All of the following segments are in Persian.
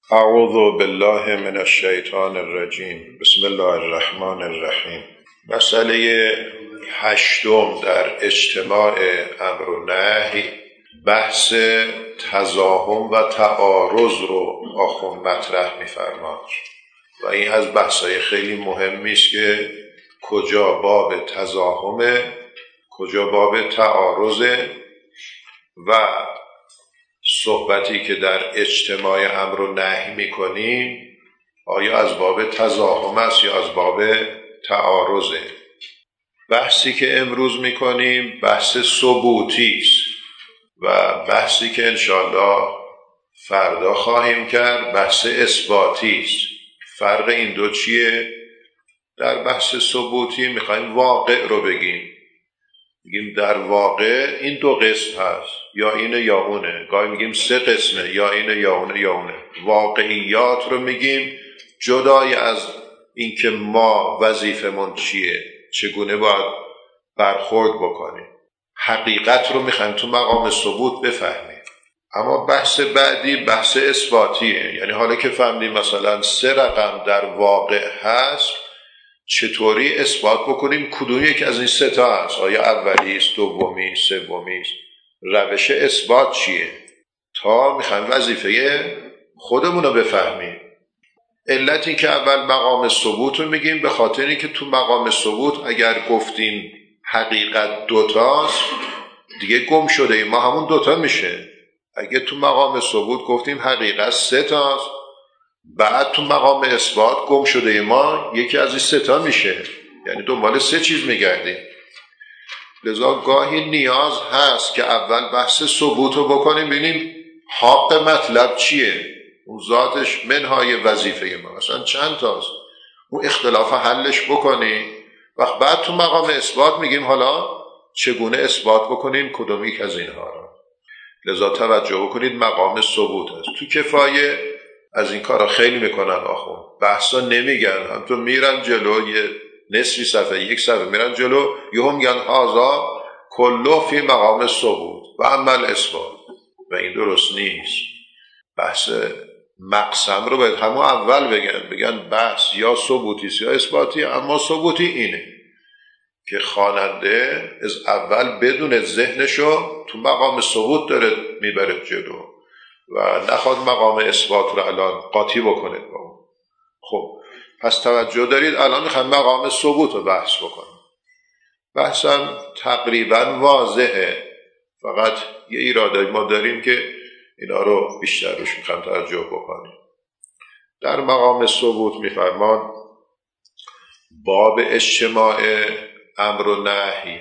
اعوذ بالله من الشیطان الرجیم. بسم الله الرحمن الرحیم. مسئله 8 در اجتماع امر و نهی، بحث تزاحم و تعارض رو آخوند مطرح می‌فرماد و این از بحث‌های خیلی مهمی است که کجا باب تزاحمه، کجا باب تعارضه و صحبتی که در اجتماع امر و نهی میکنیم آیا از باب تزاحم است یا از باب تعارضه. بحثی که امروز میکنیم بحث ثبوتی است و بحثی که انشاءالله فردا خواهیم کرد بحث اثباتی است. فرق این دو چیه؟ در بحث ثبوتی میخوایم واقع رو بگیم، میگیم در واقع این 2 قسم هست، یا اینه یا اونه. گاهی میگیم 3 قسمه، یا اینه یا اونه یا اونه. واقعیات رو میگیم جدای از اینکه ما وظیفمون چیه، چگونه باید برخورد بکنیم. حقیقت رو میخوایم تو مقام ثبوت بفهمیم. اما بحث بعدی بحث اثباتیه، یعنی حالا که فهمیدیم مثلا 3 رقم در واقع هست، چطوری اثبات بکنیم کدوم یک از این 3 تا هست؟ آیا اولی است، دومی است، سومی است؟ روش اثبات چیه؟ تا میخوایم وظیفه خودمون رو بفهمیم. علت این که اول مقام ثبوت رو میگیم به خاطر این که تو مقام ثبوت اگر گفتیم حقیقت 2 تاست دیگه گم شده ما همون 2 تا میشه. اگه تو مقام ثبوت گفتیم حقیقت 3 تاست، بعد تو مقام اثبات گم شده ما یکی از این 3 تا میشه، یعنی دنبال 3 چیز میگردیم. لذا گاهی نیاز هست که اول بحث ثبوت رو بکنیم، ببینیم حق مطلب چیه، اون ذاتش منهای وظیفه ما اصلا چند تاست، اون اختلاف حلش بکنیم و بعد تو مقام اثبات میگیم حالا چگونه اثبات بکنیم کدوم یک از اینها را. لذا توجه بکنید مقام ثبوت است. تو کفایه از این کارا خیلی میکنن آخوند، بحثا نمیگن، هم تو میرن جلو یه نصفی صفحه 1 صفحه میرن جلو یهو میگن هازا کلو فی مقام ثبوت و عمل اثبات و این درست نیست. بحث مقسم رو باید همون اول بگن بحث یا ثبوتی یا اثباتی. اما ثبوتی اینه که خواننده از اول بدون ذهنشو تو مقام ثبوت داره میبره جلو و نخواد مقام اثبات رو الان قاطی بکنه با اون. خب پس توجه دارید، الان میخوایم مقام ثبوت رو بحث بکنیم. بحثم تقریبا واضحه، فقط یه ایراده ما داریم که اینا رو بیشتر روش میخوایم توجه بکنیم. در مقام ثبوت میفرمان باب اجتماع امر و نهی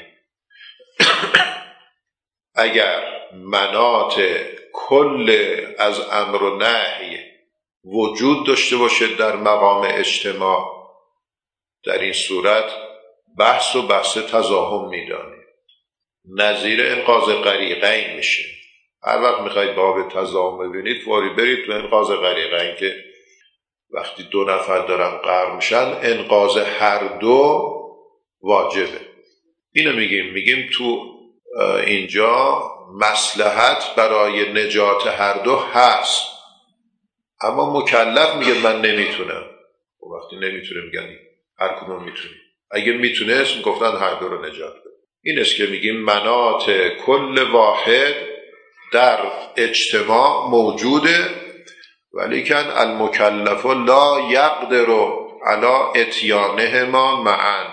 اگر مناط کل از امر و نهی وجود داشته باشه در مقام اجتماع، در این صورت بحث تزاحم میدانیم. نظیر انقاذ غریقین میشه. هر وقت میخواید باب تزاحم ببینید فوری برید تو انقاذ غریقین که وقتی 2 نفر دارن غرق میشن انقاذ هر 2 واجبه. اینو میگیم تو اینجا مصلحت برای نجات هر 2 هست، اما مکلف میگه من نمیتونم. و وقتی نمیتونه میگن هر کدوم میتونی. اگه میتونست میگفتن هر 2 رو نجات بده. این است که میگیم مناط کل واحد در اجتماع موجوده، ولیکن المکلف لا یقدر علی اتیانهما معا.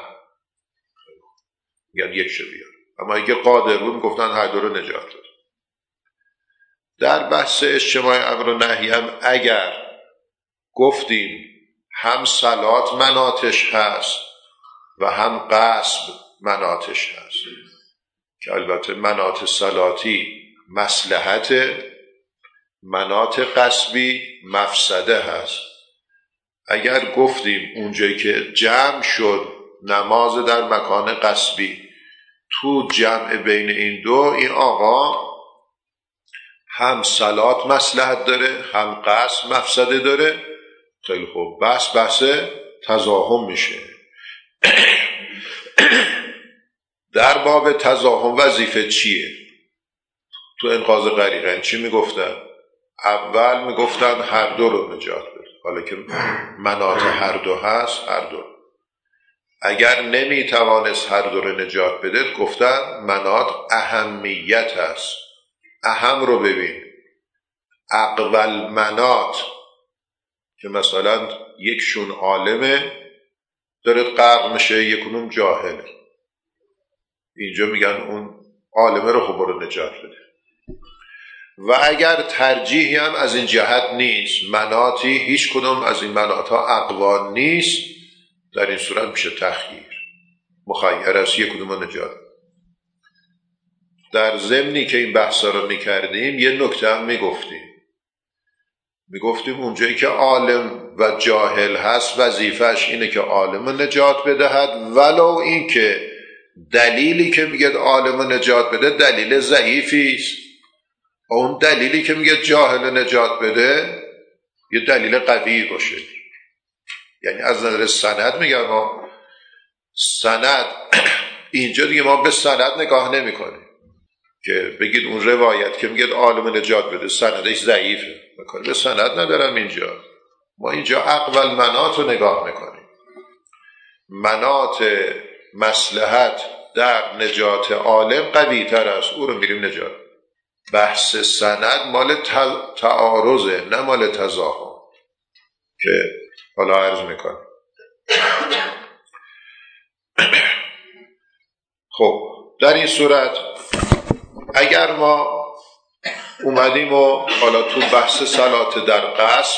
میگن یک شو بیار، اما اگه قادر بود میگفتن هر 2 رو نجات بده. در بحث اجتماع امر و نهی هم اگر گفتیم هم صلات مناطش هست و هم قصب مناطش هست، که البته مناط صلاتی مصلحت، مناط قصبی مفسده هست. اگر گفتیم اونجایی که جمع شد نماز در مکان قصبی، تو جمع بین این 2، این آقا هم صلات مصلحت داره هم قصد مفسده داره. خیلی خوب، بحث تزاحم میشه. در باب تزاحم وظیفه چیه؟ تو انقاذ غریقین چی میگفتن؟ اول میگفتن هر دو رو نجات بده، حالا که مناط هر دو هست هر دو. اگر نمیتوانست هر دو رو نجات بده گفتن مناط اهمیت هست، اهم رو ببین. اقول مناط که مثلا یکشون عالمه داره غرق میشه، یکونون جاهله، اینجا میگن اون عالمه رو خب برو نجات بده. و اگر ترجیحی هم از این جهت نیست، مناطی هیچ کدوم از این مناط ها اقوا نیست، در این صورت میشه تخییر، مخیر است یک کدوم رو نجات. در ضمنی که این بحثا رو میکردیم یه نکته هم میگفتیم اونجایی که عالم و جاهل هست وظیفش اینه که عالم رو نجات بدهد، ولو این که دلیلی که میگه عالم رو نجات بده دلیل ضعیفی است، اون دلیلی که میگه جاهل نجات بده یه دلیل قوی باشه. یعنی از نظر سند میگم ما سند اینجا دیگه ما به سند نگاه نمی کنیم که بگید اون روایت که میگه عالم نجات بده سندش ضعیفه، بکنه به سند ندارم اینجا. ما اینجا اقول مناط رو نگاه میکنیم، مناط مصلحت در نجات عالم قوی تر است، او رو میریم نجات. بحث سند مال تعارضه نه مال تضاهم که حالا عرض میکنم. خب در این صورت اگر ما اومدیم و حالا تو بحث صلات در قصر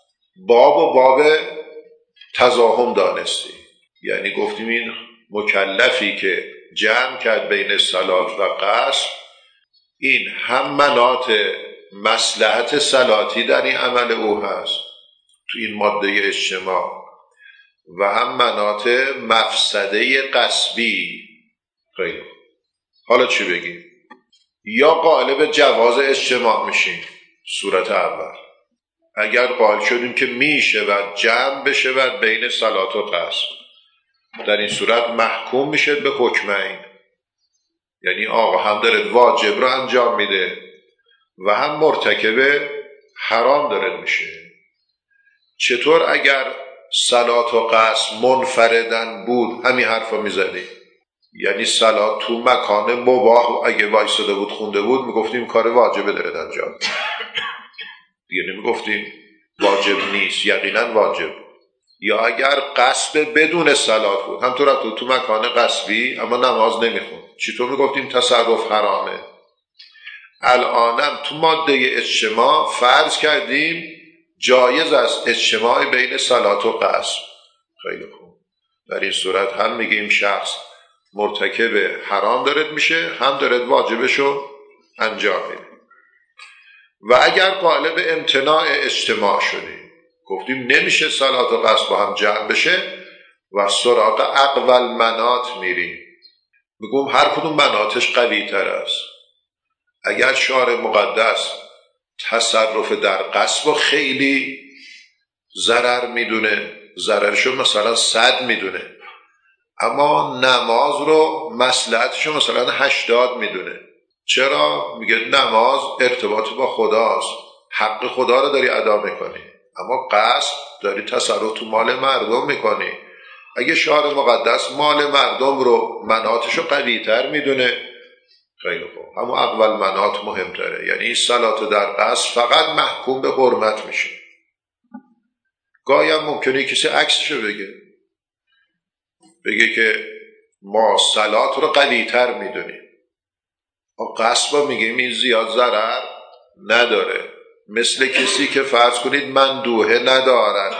باب تضاهم دانستیم، یعنی گفتیم این مکلفی که جمع کرد بین صلات و قصر، این هم مناط مصلحت صلاتی در این عمل او هست تو این ماده اجتماع، و هم مناط مفسده قصبی. خیلی حالا چی بگیم؟ یا قالب جواز اجتماع میشیم صورت اول، اگر قائل شدیم که میشه و جمع بشه و بین صلات و قصر، در این صورت محکوم میشه به حکمین، یعنی آقا هم داره واجب رو انجام میده و هم مرتکب حرام داره میشه. چطور اگر صلات و قصر منفردن بود همین حرفا میزدیم، یعنی صلات تو مکان مباح اگه وایساده بود خونده بود میگفتیم کار واجبه داره انجام، دیگه نمیگفتیم واجب نیست، یقینا واجب. یا اگر قصب بدون صلات بود همطور تو مکان قصبی اما نماز نمیخوند، چطور میگفتیم تصرف حرامه. الانم تو ماده اجتماع فرض کردیم جایز است اجتماع بین صلات و قصب. خیلی خوب، در این صورت هم میگیم شخص مرتکب حرام دارد میشه، هم دارد واجبشو انجام میده. و اگر قالب امتناع اجتماع شدیم گفتیم نمیشه صلات و قصب با هم جمع بشه و سراغ اقول مناط میریم، میگم هر کدوم مناطش قوی تر است. اگر شارع مقدس تصرف در قصب خیلی ضرر میدونه، ضررشو مثلا 100 میدونه، اما نماز رو مصلحتشو مثلا 80 میدونه. چرا؟ میگه نماز ارتباط با خداست، حق خدا رو داری ادا میکنی، اما قصد داری تصرف تو مال مردم میکنی. اگه شارع مقدس مال مردم رو مناطشو قوی تر میدونه، خیلی خوب، اما اول مناط مهمتره، یعنی صلات در قصد فقط محکوم به حرمت میشه. گاهی هم ممکنه کسی عکسشو بگه که ما صلات رو قوی تر میدونیم، قصبا میگیم این زیاد ضرر نداره. مثل کسی که فرض کنید من دوهه ندارد،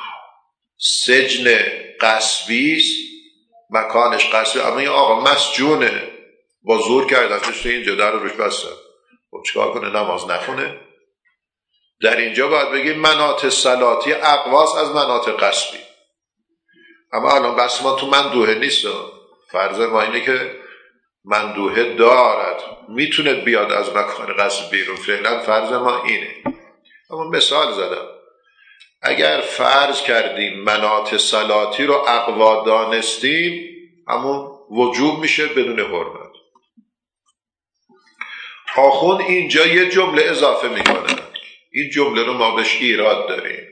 سجن قصبیست، مکانش قصبی، اما این آقا مسجونه، با زور کردن تو اینجا در روش بستن، خب چکار کنه؟ نماز نخونه؟ در اینجا باید بگیم مناط صلاتی اقواس از مناط قصبی. اما الان بس ما تو مندوحه نیست، فرض ما اینه که مندوحه دارد، میتونه بیاد از مکان قصب بیرون، فعلا فرض ما اینه. اما مثال زدم، اگر فرض کردیم مناط صلاتی رو اقوا دانستیم همون وجوب میشه بدون حرمت. آخون اینجا یه جمله اضافه میکنه، این جمله رو ما بهش ایراد داریم.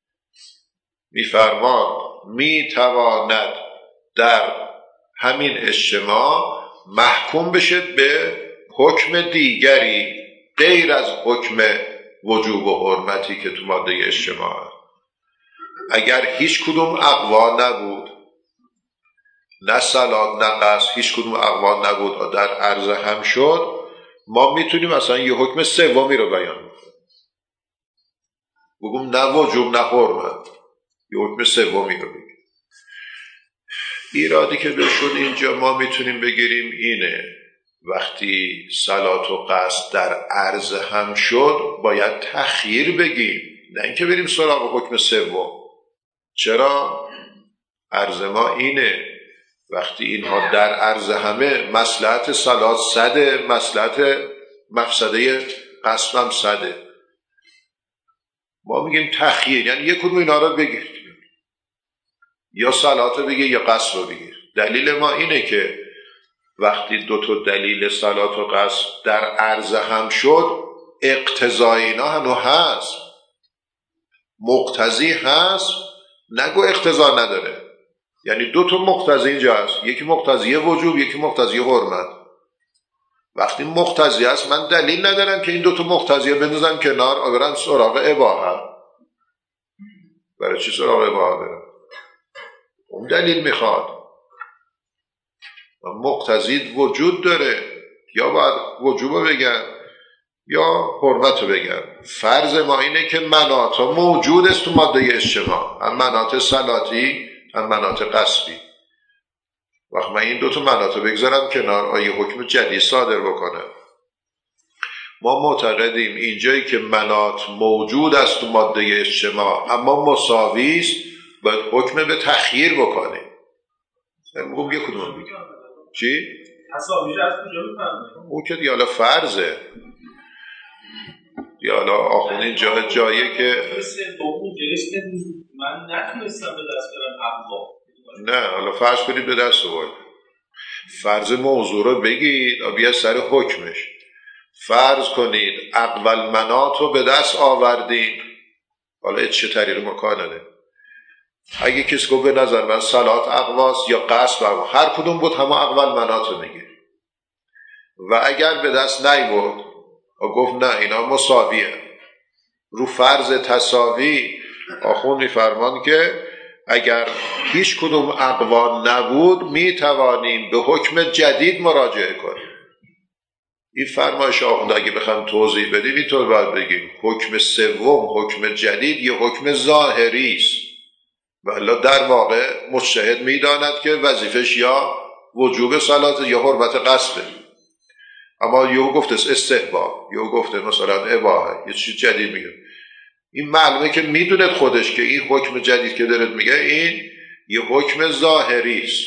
میفرمان میتواند در همین اجتماع محکوم بشه به حکم دیگری غیر از حکم وجوب و حرمتی که تو ماده اجتماع. اگر هیچ کدوم اقوا نبود، نه صلات نه قصد، هیچ کدوم اقوا نبود و در عرض هم شد، ما میتونیم مثلا یه حکم سومی رو بیان بگم، نه وجوب نه حرمت، یه حکم سومی رو بگیم. ایرادی که بشون اینجا ما میتونیم بگیریم اینه: وقتی صلات و قصد در عرض هم شد باید تخییر بگیم، نه اینکه بریم سراغ حکم سوم. چرا؟ عرض ما اینه وقتی اینها در عرض همه، مصلحت صلات صده، مصلحت مفسده قصد هم صده، ما میگیم تخییر، یعنی یک کدوم اینا رو بگیر، یا صلات رو بگیر یا قصد رو بگیر. دلیل ما اینه که وقتی دو تا دلیل صلات و قصد در عرض هم شد، اقتضای اینا هنو هست، مقتضی هست، نگو اقتضا نداره. یعنی دو تا مقتضی اینجا هست، یکی مقتضی وجوب یکی مقتضی حرمت. وقتی مقتضی هست من دلیل ندارم که این دو تا مقتضی رو بندازم کنار و برم سراغ اباحه. برای چی سراغ اباحه برم؟ اون دلیل میخواد. مقتضی وجود داره، یا باید وجوب رو بگم یا حرمت رو بگم. فرض ما اینه که مناط موجود است تو ماده اجتماع، هم مناط صلاتی هم مناط قصبی. وقت من این دوتا مناط رو بگذارم کنار، آیه حکم جدید صادر بکنه. ما معتقدیم اینجایی که مناط موجود است تو ماده اجتماع اما مساوی است، باید حکم به تخییر بکنیم. میگم یک کدوم بگیم چی؟ تصاویر از کجا میفهمه؟ اون که دیالا فرضه، دیالا آخونین جاییه که من نتونستم به دست برم اقوا. نه، حالا فرض کنید به دست آورد. فرض موضوع رو بگید بیا سر حکمش. فرض کنید اول مناط رو به دست آوردین، حالا چه طریق مکانه. اگه کسی گفت به نظر من صلات اقواست یا قصد اقوا، هر کدوم بود همه اول مناط رو میگیر. و اگر به دست نیورد و گفت نه اینا مساویه، رو فرض تساوی آخون میفرمان که اگر هیچ کدوم اقوا نبود میتوانیم به حکم جدید مراجعه کنیم. این فرمایش آخوند اگه بخوام توضیح بدیم اینطور باید بگیم حکم سوم، حکم جدید یه حکم ظاهری است، ولی در واقع مجتهد میداند که وظیفش یا وجوب صلات یا حرمت قصده. اما یهو گفته استحباب، یهو گفته مثلا اباحه، یه چیز جدید میگه. این معلومه که میدوند خودش که این حکم جدید که دارد میگه این یه حکم ظاهری است.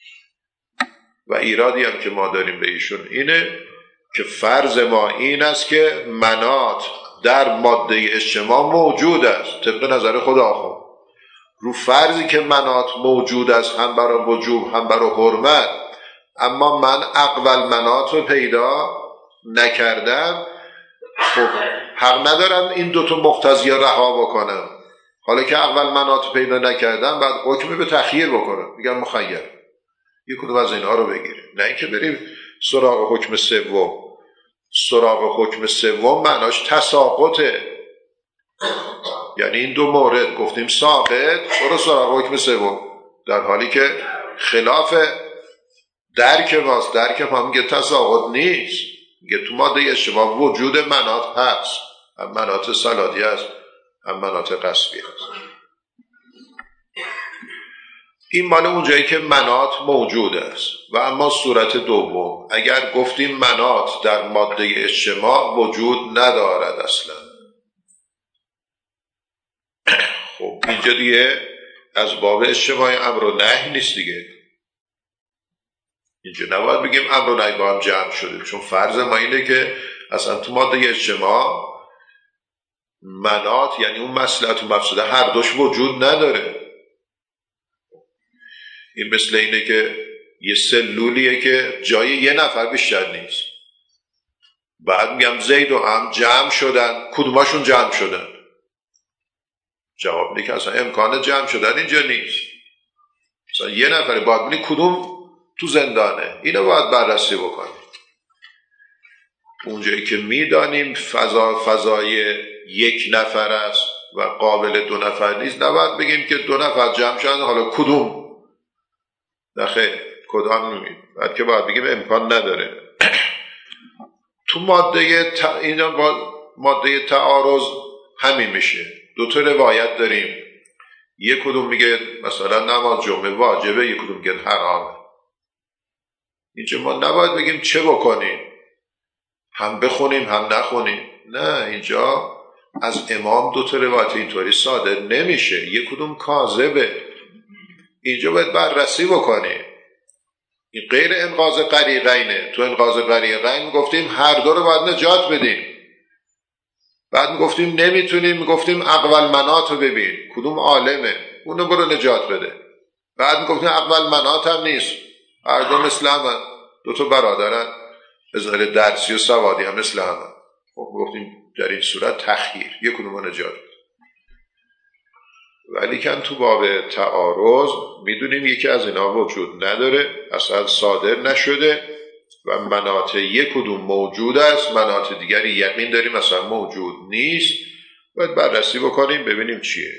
و ایرادی هم که ما داریم به ایشون اینه که فرض ما این است که مناط در ماده اجتماع موجود است طبق نظر خدا خود. رو فرضی که مناط موجود است هم برای وجوب هم برای حرمت، اما من اول مناط رو پیدا نکردم، خب حق ندارم این دوتا مقتضی رها بکنم. حالا که اول مناط پیدا نکردم بعد حکمی به تخییر بکنم، میگم مخیر یک کدوم از اینها رو بگیره، نه اینکه بریم سراغ حکم سوم. سراغ حکم سوم معناش تساقطه، یعنی این دو مورد گفتیم ساقط، برو سراغ حکم سوم، در حالی که خلاف درک ماست. درک ما میگه تساقط نیست، میگه تو ماده اجتماع وجود مناط هست، هم مناط صلاتی هست هم مناط قصبی هست. این مال اونجایی که مناط موجود است. و اما صورت دوم، اگر گفتیم مناط در ماده اجتماع وجود ندارد اصلا، خب اینجا دیگه از باب اجتماع امر و نهی نیست دیگه. اینجا نباید بگیم امر و نهی با هم جمع شده، چون فرض ما اینه که اصلا تو ماده اجتماع مناط یعنی اون مصلحت و مفسده هر دوش وجود نداره. این مثل اینه که یه سلولیه که جای یه نفر بیشتر نیست، بعد میگم زید و عمرو جمع شدن، کدوماشون جمع شدن؟ جواب اینه که اصلا امکان جمع شدن اینجا نیست. مثلا یه نفره باید بینی کدوم تو زندانه، اینو باید بررسی بکنیم. اونجایی که میدانیم فضای یک نفر است و قابل دو نفر نیست، نباید بگیم که دو نفر جمع شدن، حالا کدوم؟ نخیر، کدام نمید بعد که باید بگیم امکان نداره. تو ماده تعارض همین میشه. دو تا روایت داریم، یک کدوم میگه مثلا نماز جمعه واجبه، یک کدوم میگه حرامه. اینجا ما نباید بگیم چه بکنیم، هم بخونیم هم نخونیم. نه، اینجا از امام دو تا روایت اینطوری صادر نمیشه، یک کدوم کاذبه. اینجا باید بررسی بکنیم. این غیر انقاذ غریقینه. تو انقاذ غریقین گفتیم هر دو رو باید نجات بدیم. بعد گفتیم نمیتونیم، گفتیم اقوال منات رو ببین کدوم عالمه، اونو برو نجات بده. بعد گفتیم اقوال منات هم نیست، هر دو مثل همه، دو تا برادرن، ازاره درسی و سوادی هم مثل همه. خب گفتیم در این صورت تخییر، یک کدوم رو نجات بده. ولی کن تو باب تعارض میدونیم یکی از اینا وجود نداره، اصلا صادر نشده و مناط یک کدوم موجود است، مناط دیگری یقین داریم اصلا موجود نیست. باید بررسی بکنیم ببینیم چیه.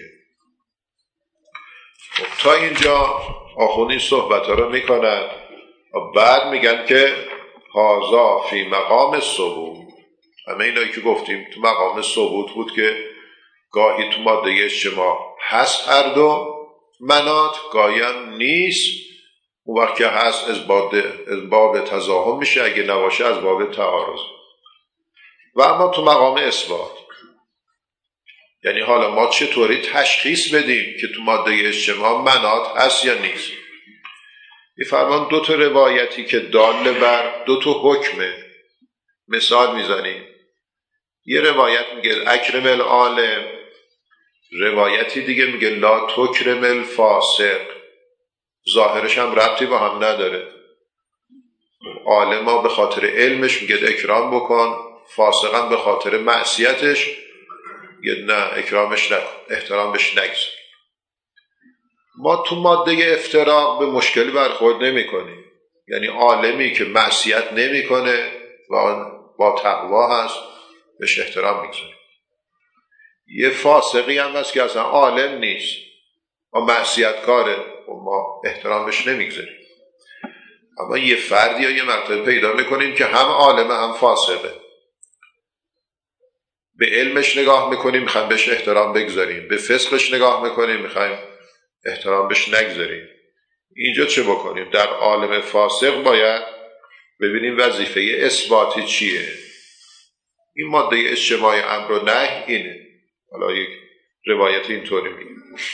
خب تا اینجا آخوند این صحبت ها رو میکنن و بعد میگن که هازا فی مقام ثبوت. همه اینایی که گفتیم تو مقام ثبوت بود که گاهی تو ماده اجتماع هست هر دو مناط، گاهی هم نیست. اون وقت که هست از باب تضاهم میشه، اگه نباشه از باب تعارض. و اما تو مقام اثبات، یعنی حالا ما چطوری تشخیص بدیم که تو ماده اجتماع مناط هست یا نیست؟ میفرمان دو تا روایتی که دال بر دو تا حکمه. مثال میزنیم، یه روایت میگه اکرم العالم، روایتی دیگه میگه لا تکرم الفاسق. ظاهرش هم ربطی با هم نداره. عالم ها به خاطر علمش میگه اکرام بکن، فاسق هم به خاطر معصیتش میگه نه اکرامش نکن، احترام بهش نگذار. ما تو ماده افتراق به مشکلی برخورد نمی کنیم. یعنی عالمی که معصیت نمی کنه و با تقوا هست بهش احترام میگذاریم. یه فاسقی هم هست که اصلا عالم نیست و معصیت کاره و ما احترام بهش نمیگذاریم. اما یه فردی یا یه مرتبه پیدا میکنیم که هم عالمه هم فاسقه، به علمش نگاه میکنیم میخوایم بهش احترام بگذاریم، به فسقش نگاه میکنیم میخوایم احترام بهش نگذاریم. اینجا چه بکنیم؟ در عالم فاسق باید ببینیم وظیفه اثباتی چیه. این ماده اجتماعی امر و نهی اینه. حالا یک روایت اینطوری میگه.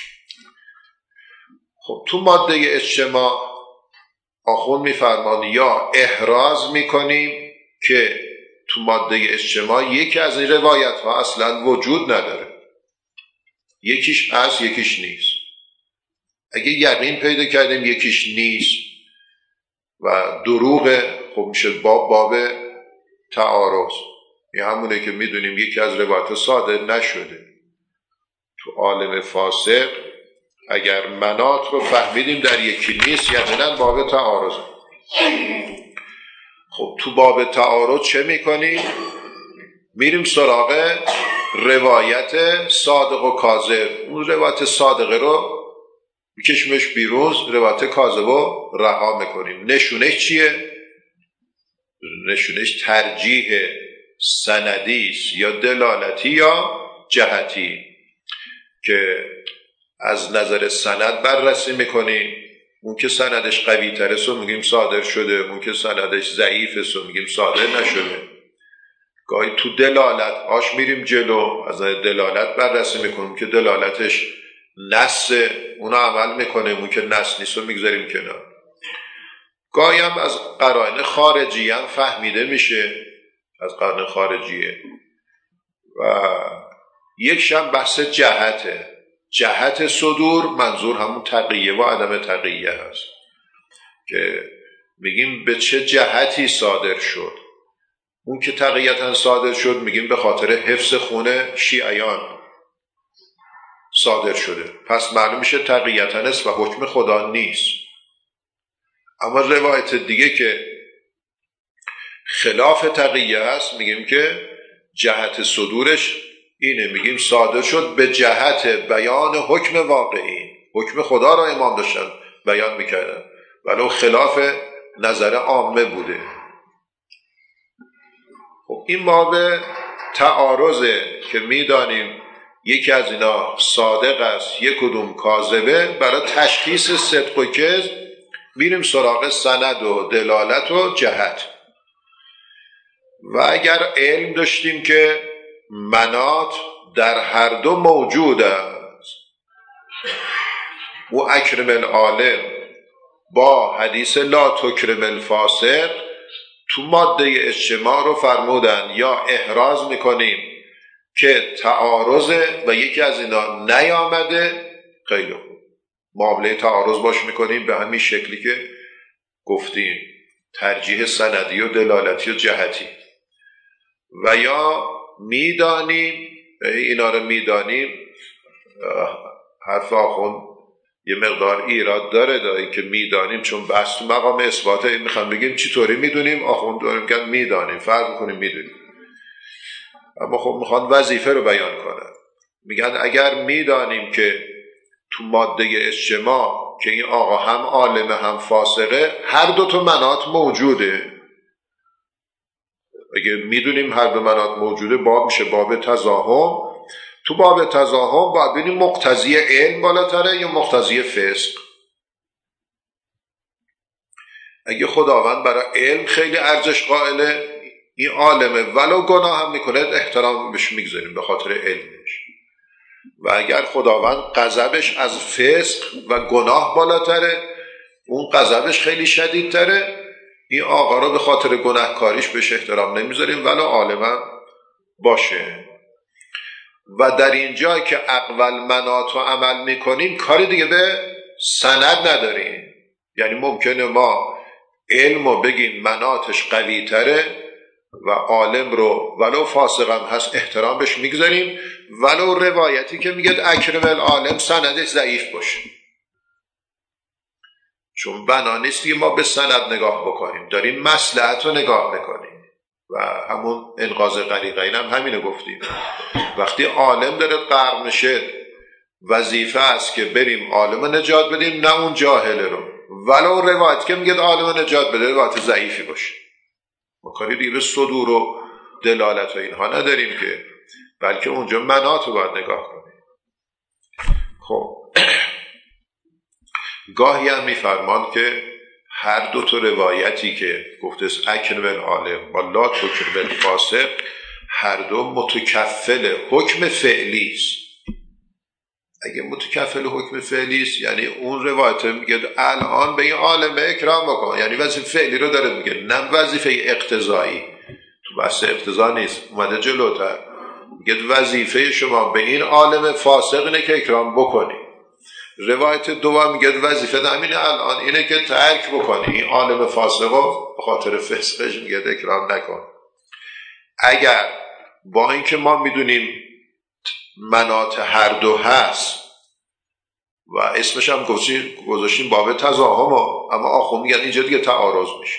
خب تو ماده اجتماع آخوند میفرمان یا احراز میکنیم که تو ماده اجتماع یکی از این روایت ها اصلا وجود نداره، یکیش هست یکیش نیست. اگه یقین پیدا کردیم یکیش نیست و دروغه، خب میشه باب تعارض. یه همونه که میدونیم یکی از روایت صادر نشده. تو عالم فاسق اگر مناط رو فهمیدیم در یکی نیست، یقینا باب تعارض. خب تو باب تعارض چه میکنیم؟ میریم سراغ روایت صادق و کاذب. اون روایت صادقه رو میکشیمش بیرون، روایت کاذب رو رها میکنیم. نشونش چیه؟ نشونش ترجیح سندی است یا دلالتی یا جهتی، که از نظر سند بررسی میکنیم. اون که سندش قوی تره سو میگیم صادر شده، اون که سندش ضعیفه سو میگیم صادر نشده. گاهی تو دلالت هاش میریم جلو، از نظر دلالت بررسی میکنیم که دلالتش نص، اونو عمل میکنه، اون که نص نیست رو میگذاریم کنار. گاهی هم از قرائن خارجی هم فهمیده میشه، از قرائن خارجیه. و یک هم بحث جهته، جهت صدور، منظور همون تقیه و عدم تقیه هست که میگیم به چه جهتی صادر شد. اون که تقیتا صادر شد میگیم به خاطر حفظ خون شیعیان صادر شده، پس معلوم میشه تقیتا است و حکم خدا نیست. اما روایت دیگه که خلاف تقیه است میگیم که جهت صدورش اینه، میگیم صادر شد به جهت بیان حکم واقعی، حکم خدا را امام داشتن بیان میکردن ولو خلاف نظر عامه بوده. خب این باب تعارضه که میدانیم یکی از اینا صادق است یک کدوم کاذبه. برای تشخیص صدق و کذب میریم سراغ سند و دلالت و جهت. و اگر علم داشتیم که منات در هر دو موجود است، و اکرم العالم با حدیث لا تکرم الفاسق تو ماده اجتماع رو فرمودن یا احراز میکنیم که تعارضه و یکی از اینا نیامده، خیلی خوب معامله تعارض باش میکنیم به همین شکلی که گفتیم، ترجیح سندی و دلالتی و جهتی. و یا میدانیم، اینا رو میدانیم، حرف آخون یه مقدار ایراد داره که میدانیم، چون بحث تو مقام اثباته، میخوام بگیم چطوری میدونیم، آخون داریم میگن میدانیم، فرق میکنیم میدونیم. اما خب میخوان وظیفه رو بیان کنن، میگن اگر میدانیم که تو ماده اجتماع که این آقا هم عالمه هم فاسقه، هر دو تا منات موجوده، اگه میدونیم هر دو منات موجوده باب میشه باب تزاحم. تو باب تزاحم باید ببینیم مقتضی علم بالاتره یا مقتضی فسق. اگه خداوند برای علم خیلی ارزش قائله، این عالمه ولو گناه هم میکنه احترام بهش میگذاریم به خاطر علمش. و اگر خداوند غضبش از فسق و گناه بالاتره، اون غضبش خیلی شدیدتره، این آقا رو به خاطر گناهکاریش بهش احترام نمیذاریم ولو عالم باشه. و در اینجا که اقوال منات رو عمل میکنیم کاری دیگه به سند نداریم. یعنی ممکنه ما علم رو بگیم مناتش قوی تره و عالم رو ولو فاسقم هست احترام بهش میگذاریم، ولو روایتی که میگه اکرم العالم سندش ضعیف باشه، چون بنا نیست ما به سند نگاه بکنیم، داریم مصلحت رو نگاه میکنیم. و همون انقاذ غریقین هم همینو گفتیم، وقتی عالم داره غرق میشه وظیفه است که بریم عالم رو نجات بدیم، نه اون جاهله رو، ولو روایت که میگه عالم رو نجات بده روایت ضعیفی باشه. ما کاری دیگه به صدور و دلالت و اینها نداریم که، بلکه اونجا منات رو باید نگاه کنیم. خب گاهی هم میفرمان که هر دو تا روایتی که گفته است اکرم العالم و لا تکرم الفاسق، هر دو متکفل حکم فعلی است. اگه متکفل حکم فعلی است یعنی اون روایت میگه الان به این عالم اکرام بکن، یعنی وظیفه فعلی رو داره میگه، نه وظیفه اقتضایی. تو بحث اقتضا نیست، اومده جلوتر میگه وظیفه شما به این عالم فاسق اینه که اکرام بکنی. روایت دوم میگه وظیفه همین الان اینه که ترک بکنی، این عالم فاسقو به خاطر فسقش میگه اکرام نکن. اگر با اینکه ما میدونیم منات هر دو هست و اسمش هم گذاشتیم باب تزاحم، اما آخو میگن اینجا دیگه تعارض میشه.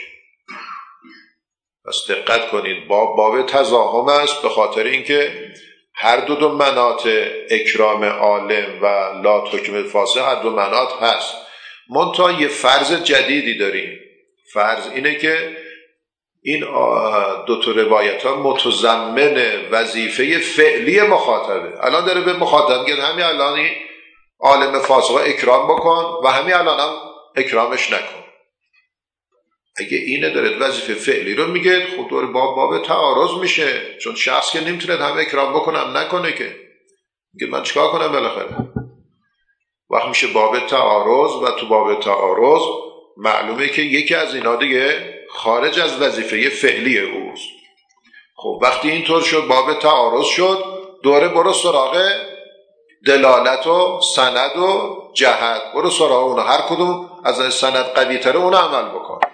پس دقت کنید، باب تزاحم است به خاطر اینکه هر دو منات اکرام عالم و لا تکرم الفاسق هر دو منات هست. منتها یه فرض جدیدی داریم، فرض اینه که این دو تا روایت ها متضمن وظیفه فعلی مخاطبه. الان داره به مخاطب میگه همین الان عالم فاسق اکرام بکن و همین الان هم اکرامش نکن. اگه اینه داره وظیفه فعلی رو میگه، خب دور باب تعارض میشه، چون شخص که نمیتونه هم اکرام بکنم نکنه که میگه من چیکار کنم بالاخره. وقت میشه باب تعارض و تو باب تعارض معلومه که یکی از اینا دیگه خارج از وظیفه فعلی اوست. خب وقتی اینطور شد باب تعارض شد، دوره برو سراغ دلالت و سند و جهت، برو سراغ اونا، هر کدوم از سند قوی تره اون عمل بکن.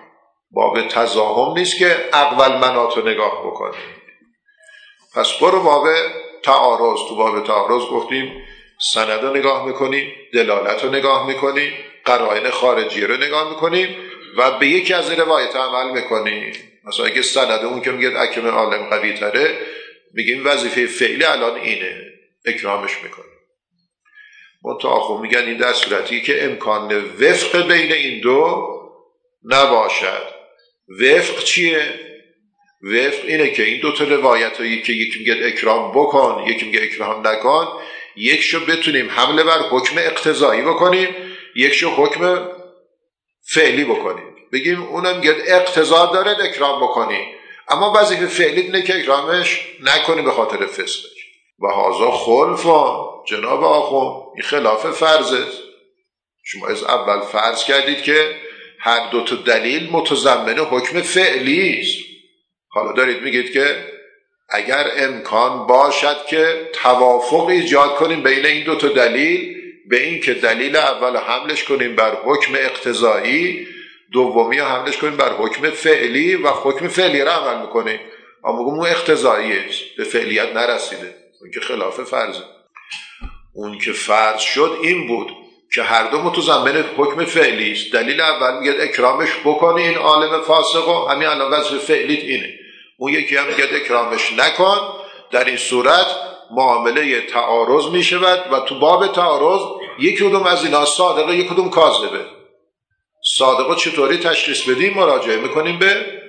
باب تزاحم نیست که اول منات رو نگاه بکنی. پس برو باب تعارض. تو باب تعارض گفتیم سند رو نگاه میکنیم، دلالت رو نگاه میکنیم، قرائن خارجی رو نگاه میکنیم و به یکی از روایت عمل میکنیم. مثلا اگه سند اون که میگه اکرم عالم قوی تره، میگیم وظیفه فعلی الان اینه، اکرامش میکنیم. منتها میگن این در صورتی که امکان وفق بین این دو نباشد. وفق چیه؟ وفق اینه که این دو تا روایت هایی که یکی میگه اکرام بکن، یکی میگه اکرام نکن، یکشو بتونیم حمله بر حکم اقتضایی بکنیم، یکشو حکم فعلی بکنیم. بگیم اونم میگه اقتضا داره اکرام بکنی، اما وظیفه فعلی اینه که اکرامش نکنی به خاطر فسقش. و هذا خلفا جناب آخوند، این خلاف فرضه. شما از اول فرض کردید که هر دو تا دلیل متضمن حکم فعلی است. حالا دارید میگید که اگر امکان باشد که توافق ایجاد کنیم بین این دو تا دلیل، به این که دلیل اول حملش کنیم بر حکم اقتضایی، دومی حملش کنیم بر حکم فعلی و حکم فعلی را عمل میکنیم. اما اون اقتضاییه، به فعلیت نرسیده، اون که خلاف فرضه. اون که فرض شد این بود که هر دو متضمن حکم فعلی است. دلیل اول میگه اکرامش بکنی این عالم فاسقو، همین الان وظیفه فعلیت اینه. اون یکی هم میگه اکرامش نکن. در این صورت معامله تعارض میشود و تو باب تعارض یک کدوم از اینا صادقه، یک کدوم کاذبه. صادقه چطوری تشخیص بدیم؟ مراجعه میکنیم به